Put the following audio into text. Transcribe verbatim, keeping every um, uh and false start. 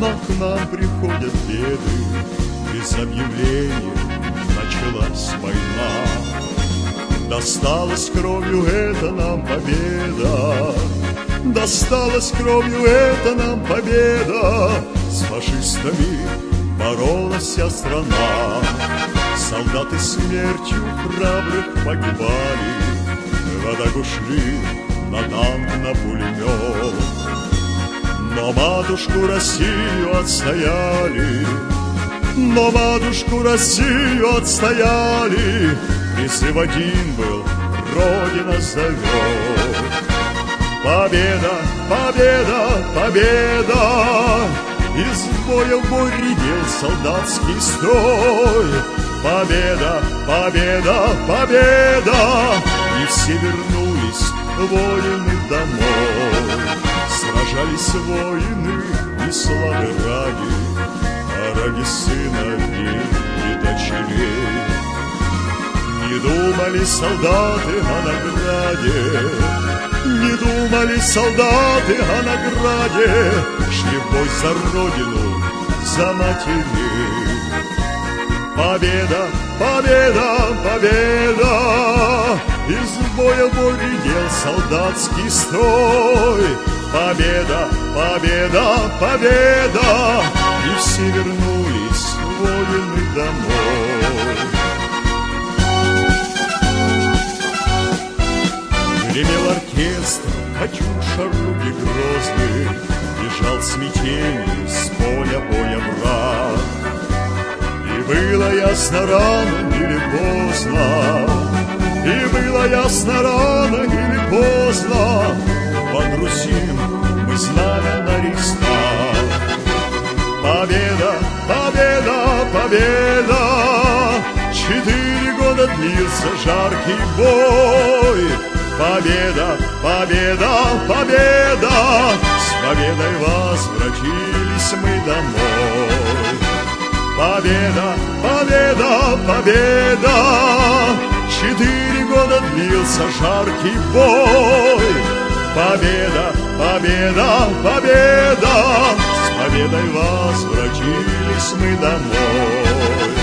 Но к нам приходят беды, без объявления началась война. Досталась кровью эта нам победа, досталась кровью эта нам победа. С фашистами боролась вся страна. Солдаты смертью храбрых погибали, в атаку шли на танк, на пулемет. Но матушку Россию отстояли, но матушку Россию отстояли. Призыв один был, Родина зовет. Победа, победа, победа! Из боя в бой редел солдатский строй. Победа, победа, победа! И все вернулись воины домой. Сражались воины и славы ради, а ради сыновей и дочерей. Не думали солдаты о награде, не думали солдаты о награде. Шли в бой за родину, за матерей. Победа, победа, победа! Из боя в бой редел солдатский строй. Победа, победа, победа! И все вернулись воины домой. Гремел оркестр, Катюша, руки грозные, бежал в смятении с поля боя враг. И было ясно рано или поздно, и было ясно рано или поздно, водрузим мы знамя на рейхстаг. Победа, победа, победа! Четыре года длился жаркий бой. Победа, победа, победа! С победой возвратились мы домой. Победа, победа, победа! Четыре года длился жаркий бой. Победа, победа, победа! С победой возвратились мы домой.